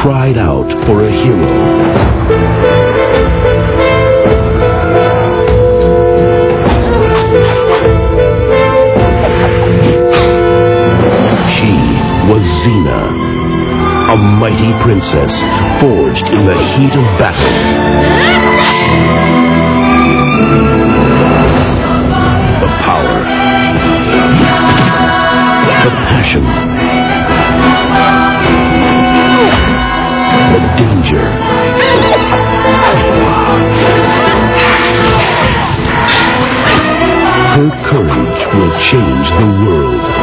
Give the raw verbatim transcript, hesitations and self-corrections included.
cried out for a hero. She was Xena, a mighty princess forged in the heat of battle. The power, the passion, the danger. Her courage will change the world.